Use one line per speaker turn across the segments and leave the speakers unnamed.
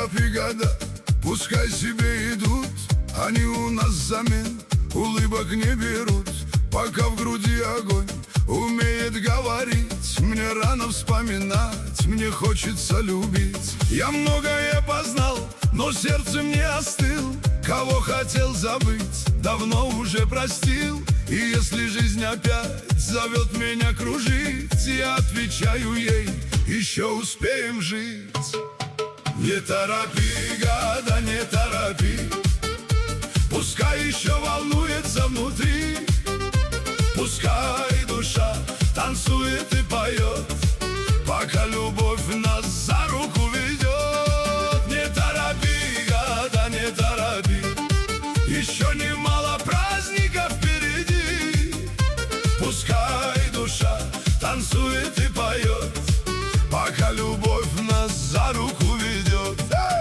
торопи года, пускай себе идут, они у нас взамен улыбок не берут. Пока в груди огонь умеет говорить, мне рано вспоминать, мне хочется любить. Я многое познал, но сердцем не остыл. Кого хотел забыть, давно уже простил. И если жизнь опять зовет меня кружить, я отвечаю ей: еще успеем жить. Не торопи, года, не торопи, пускай еще волнуется внутри. Пускай душа танцует и поет, пока любовь нас за руку ведет. Не торопи, года, не торопи, еще немало праздников впереди. Пускай душа танцует и поет, пока любовь нас за руку ведет.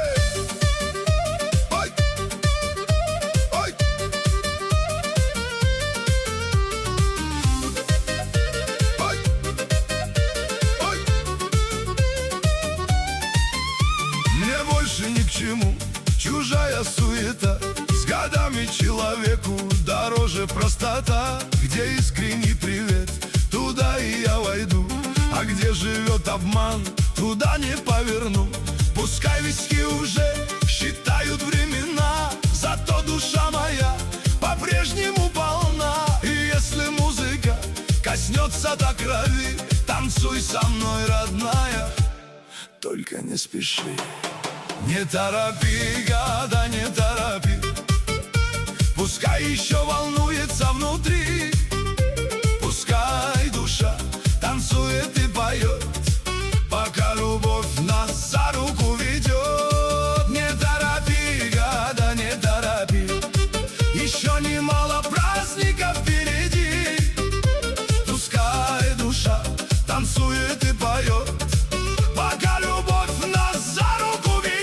Больше ни к чему чужая суета, с годами человеку дороже простота. Где искренний привет, туда и я войду, а где живет обман, туда не поверну. Пускай виски уже считают времена, зато душа моя по-прежнему полна. И если музыка коснется до крови, танцуй со мной, родная, только не спеши. Не торопи, года, не торопи, пускай еще волнуется внутри. Пускай душа танцует и поет, пока любовь нас за руку ведет. Не торопи, года, не торопи, еще немало праздников впереди. Пускай душа танцует и поет, пока любовь нас за руку ведет.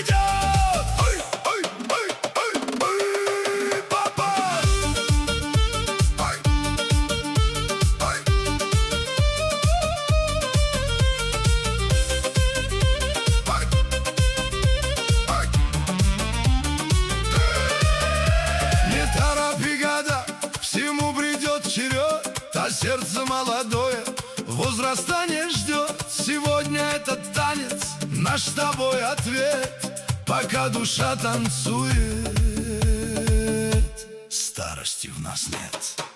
Всему придет черед, а сердце молодое возрастание ждет. Сегодня этот танец наш с тобой ответ, пока душа танцует, старости в нас нет.